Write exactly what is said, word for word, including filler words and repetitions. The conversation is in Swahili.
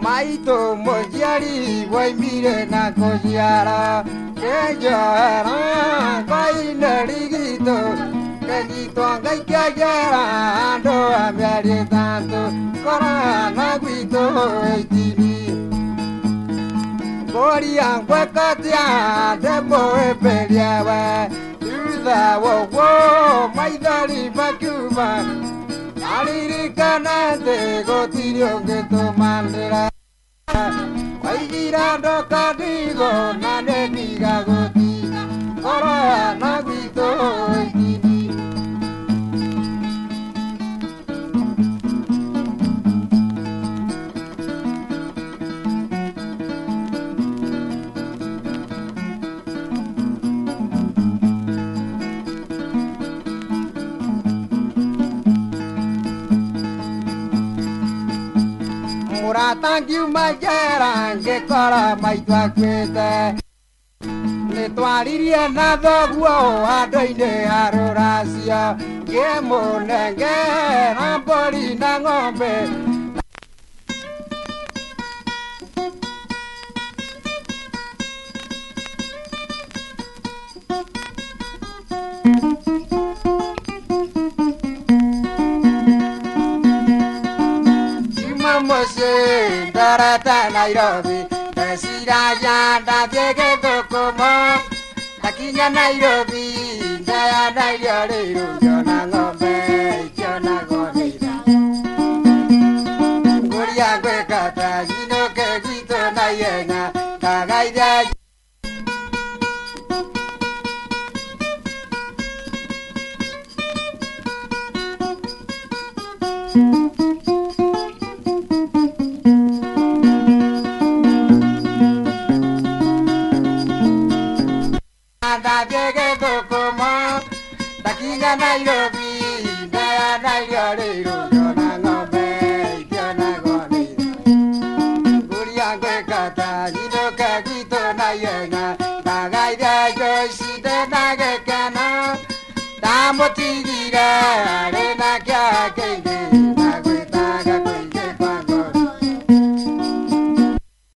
Maito mojari boy mire na kosiara que llora coi neriguito que quito que cayera ando a miari tanto corana guito itini Borian huecatia de boe peleaba Uda wo wo maidari bakuba Aliri canante gotirio que tomandera Ay girando cadigo nane diga goti Cora naguito itini Thank you, my dear, que cara mai tua queta. Le tua liria na dogo a doide a rorasia. Que monenge na pori na ngombe. Mose darata Nairobi Desira yanda diege tokomo Takinya Nairobi Daya Nairobi Jona ngombe Jona gonira Guria kwe kata Jino ke gito na yenga Kagaida Diege tokomo Takinya Nairobi Daya Nairobi Jona ngombe Jona gonira Guria kwe kata Jino ke gito na yenga Kagaida joshi de nage kana Tamo tigira Arena kya kenge